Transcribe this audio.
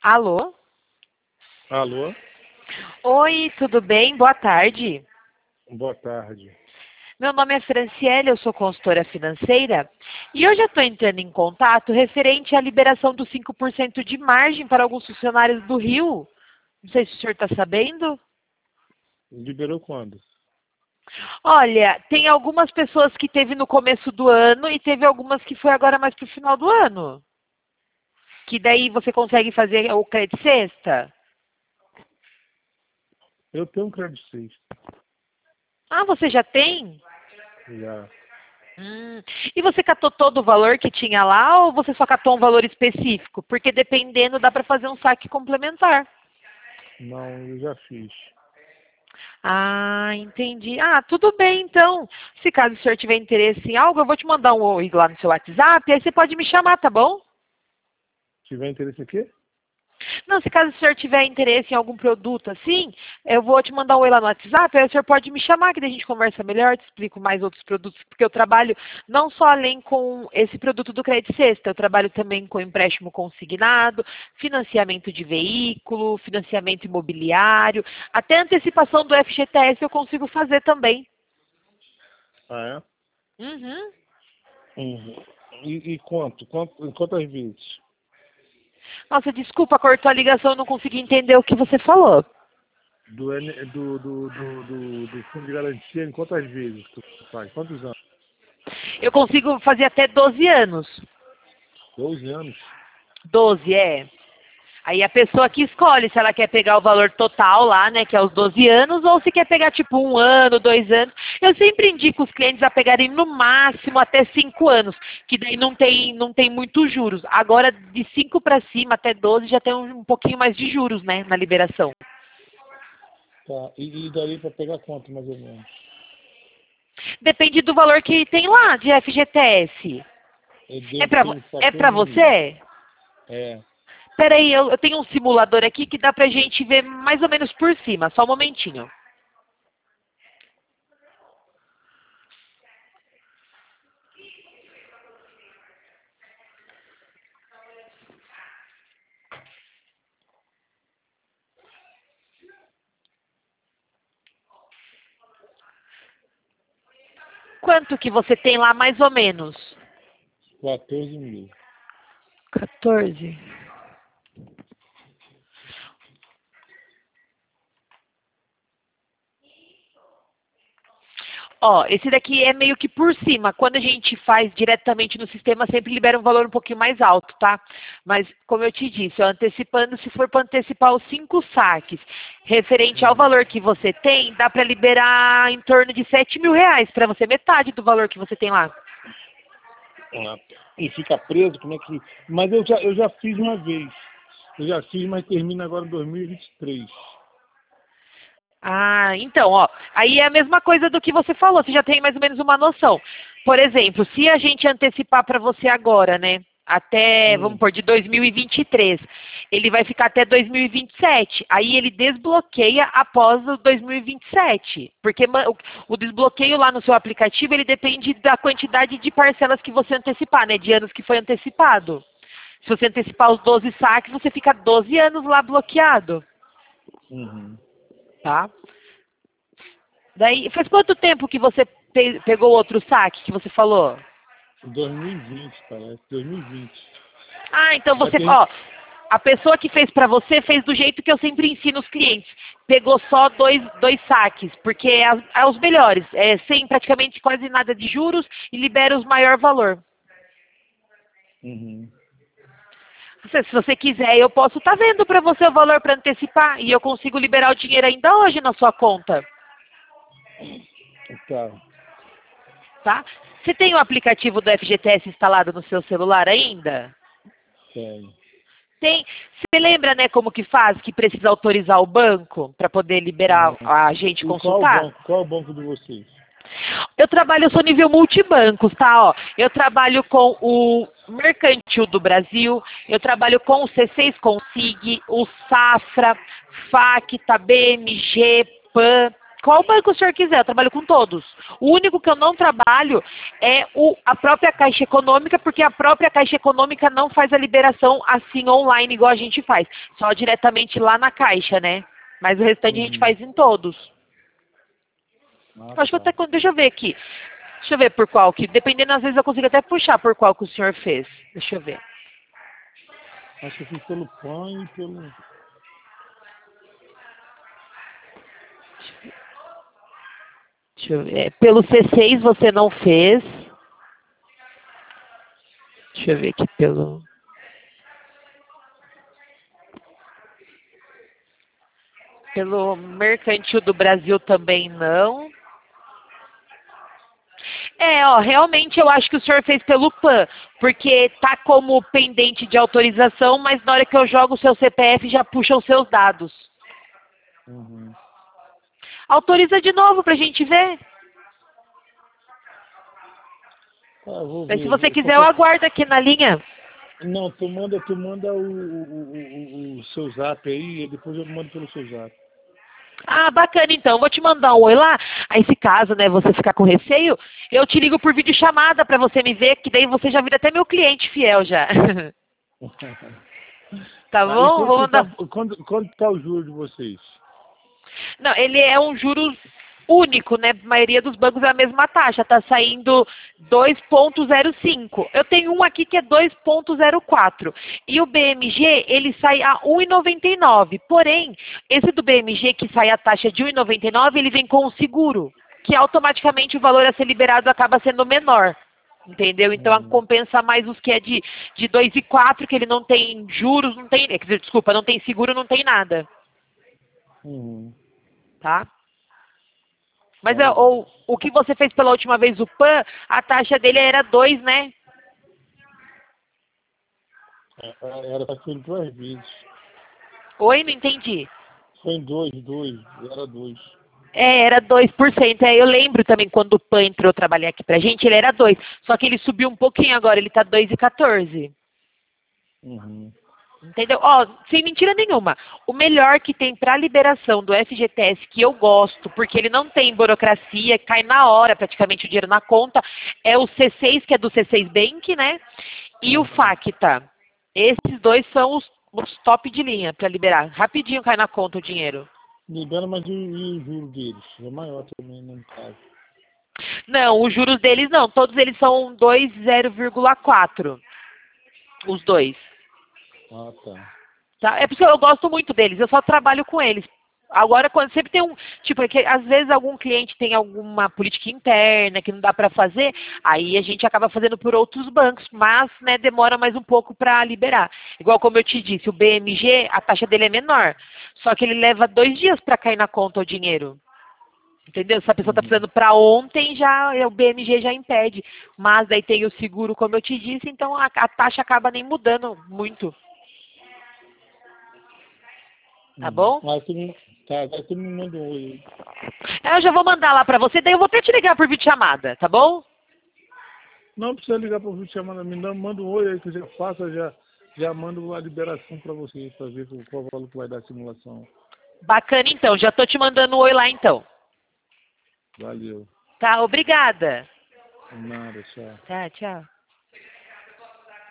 Alô? Alô? Oi, tudo bem? Boa tarde. Boa tarde. Meu nome é Franciele, eu sou consultora financeira e hoje eu estou entrando em contato referente à liberação dos 5% de margem para alguns funcionários do Rio. Não sei se o senhor está sabendo. Liberou quando? Olha, tem algumas pessoas que teve no começo do ano e teve algumas que foi agora mais para o final do ano. Que daí você consegue fazer o crédito sexta. Eu tenho um crédito sexta. Ah, você já tem? Já. E você catou todo o valor que tinha lá ou você só catou um valor específico? Porque dependendo dá para fazer um saque complementar. Não, eu já fiz. Ah, entendi. Ah, tudo bem então. Se caso o senhor tiver interesse em algo, eu vou te mandar um oi lá no seu WhatsApp, aí você pode me chamar, tá bom? Se tiver interesse aqui? Não, se caso o senhor tiver interesse em algum produto assim, eu vou te mandar um oi lá no WhatsApp, aí o senhor pode me chamar, que daí a gente conversa melhor, te explico mais outros produtos, porque eu trabalho não só além com esse produto do Crédito Sexta, eu trabalho também com empréstimo consignado, financiamento de veículo, financiamento imobiliário, até antecipação do FGTS eu consigo fazer também. Ah, Uhum. é? Uhum. E quanto? Em quantas vezes? Nossa, desculpa, cortou a ligação, eu não consegui entender o que você falou. Do fundo de garantia, em quantas vezes tu faz? Quantos anos? Eu consigo fazer até 12 anos. 12 anos? 12 é. Aí a pessoa que escolhe se ela quer pegar o valor total lá, né, que é os 12 anos, ou se quer pegar tipo 1 ano, 2 anos. Eu sempre indico os clientes a pegarem no máximo até 5 anos, que daí não tem muitos juros. Agora, de 5 para cima, até 12, já tem um pouquinho mais de juros, né, na liberação. Tá. E daí para pegar quanto, mais ou menos? Depende do valor que tem lá de FGTS. Eu É devo para ter uns é pra 14 mil. você? É. Peraí, eu tenho um simulador aqui que dá pra gente ver mais ou menos por cima. Só um momentinho. Quanto que você tem lá mais ou menos? 14 mil. 14. Ó, esse daqui é meio que por cima. Quando a gente faz diretamente no sistema, sempre libera um valor um pouquinho mais alto, tá? Mas, como eu te disse, ó, antecipando, se for para antecipar os 5 saques, referente ao Uhum. valor que você tem, dá para liberar em torno de 7 mil reais, para você, metade do valor que você tem lá. Ah, e fica preso, como é que... Mas eu já fiz uma vez. Eu já fiz, mas termina agora em 2023. Ah, então, ó, aí é a mesma coisa do que você falou, você já tem mais ou menos uma noção. Por exemplo, se a gente antecipar para você agora, né, até, vamos Hum. pôr, de 2023, ele vai ficar até 2027, aí ele desbloqueia após o 2027, porque o desbloqueio lá no seu aplicativo, ele depende da quantidade de parcelas que você antecipar, né, de anos que foi antecipado. Se você antecipar os 12 saques, você fica 12 anos lá bloqueado, Uhum. tá? Daí, faz quanto tempo que você pegou outro saque que você falou? 2020, parece. 2020. Ah, então Vai você, ter... ó, a pessoa que fez pra você fez do jeito que eu sempre ensino os clientes. Pegou só dois saques, porque é os melhores, sem praticamente quase nada de juros e libera os maior valor. Uhum. Se você quiser, eu posso estar vendo para você o valor para antecipar e eu consigo liberar o dinheiro ainda hoje na sua conta, Tá. tá? Você tem o aplicativo do FGTS instalado no seu celular ainda? Tem. Tem. Você lembra, né, como que faz, que precisa autorizar o banco para poder liberar Uhum. a gente E qual o consultar? banco? Qual é o banco de vocês? Eu sou nível multibancos, tá? Ó, eu trabalho com o Mercantil do Brasil, eu trabalho com o C6 Consig, o Safra, Facta, BMG, PAN. qual banco o senhor quiser, eu trabalho com todos. O único que eu não trabalho é a própria Caixa Econômica, porque a própria Caixa Econômica não faz a liberação assim online, igual a gente faz. Só diretamente lá na Caixa, né? Mas o restante a gente faz em todos. Acho que até, deixa eu ver aqui. Deixa eu ver por qual que, dependendo, às vezes eu consigo até puxar por qual que o senhor fez. Deixa eu ver. Acho que eu fiz pelo PAN e pelo... Deixa eu ver. Pelo C6 você não fez. Deixa eu ver aqui pelo Mercantil do Brasil também não. Realmente eu acho que o senhor fez pelo PAN, porque tá como pendente de autorização, mas na hora que eu jogo o seu CPF já puxa os seus dados. Uhum. Autoriza de novo pra gente ver. Vou Mas ver. se você quiser, eu aguardo aqui na linha. Não, tu manda o seu zap aí, e depois eu mando pelo seu zap. Ah, bacana então. Vou te mandar um oi lá. Aí se caso, né, você ficar com receio, eu te ligo por videochamada pra você me ver, que daí você já vira até meu cliente fiel já. Tá bom? Vou mandar. Quanto tá o juro de vocês? Não, ele é um juros único, né? A maioria dos bancos é a mesma taxa, tá saindo 2,05. Eu tenho um aqui que é 2,04. E o BMG, ele sai a 1,99. Porém, esse do BMG que sai a taxa de 1,99, ele vem com o seguro, que automaticamente o valor a ser liberado acaba sendo menor. Entendeu? Então compensa mais os que é de 2,4, que ele não tem juros, não tem, quer dizer, desculpa, não tem seguro, não tem nada. Tá? Mas o que você fez pela última vez, o PAN, a taxa dele era 2, né? Era para ser 2 vezes. Oi, não entendi. Foi em 2, era 2. Era 2%. Eu lembro também quando o PAN entrou trabalhar aqui pra gente, ele era 2. Só que ele subiu um pouquinho agora, ele tá 2,14. Entendeu? Sem mentira nenhuma. O melhor que tem para liberação do FGTS, que eu gosto, porque ele não tem burocracia, cai na hora praticamente o dinheiro na conta, é o C6, que é do C6 Bank, né? E o Facta. Esses dois são os top de linha para liberar. Rapidinho cai na conta o dinheiro. Libera, mas e o juro deles? É maior também, no caso. Não, os juros deles não. Todos eles são 2,0,4. Os dois. Tá? É porque eu gosto muito deles, eu só trabalho com eles. Agora, quando sempre tem tipo, é que às vezes algum cliente tem alguma política interna que não dá para fazer, aí a gente acaba fazendo por outros bancos, mas, né, demora mais um pouco para liberar. Igual como eu te disse, o BMG, a taxa dele é menor, só que ele leva 2 dias para cair na conta o dinheiro. Entendeu? Se a pessoa está precisando para ontem, o BMG já impede. Mas daí tem o seguro, como eu te disse, então a taxa acaba nem mudando muito. Tá bom? Vai tu me manda um oi. Eu já vou mandar lá pra você, daí eu vou até te ligar por videochamada, tá bom? Não precisa ligar por videochamada, manda um oi aí que eu já faço, já mando a liberação pra você, pra ver qual valor que vai dar a simulação. Bacana então, já tô te mandando um oi lá então. Valeu. Tá, obrigada. Nada, tchau. Tá, tchau.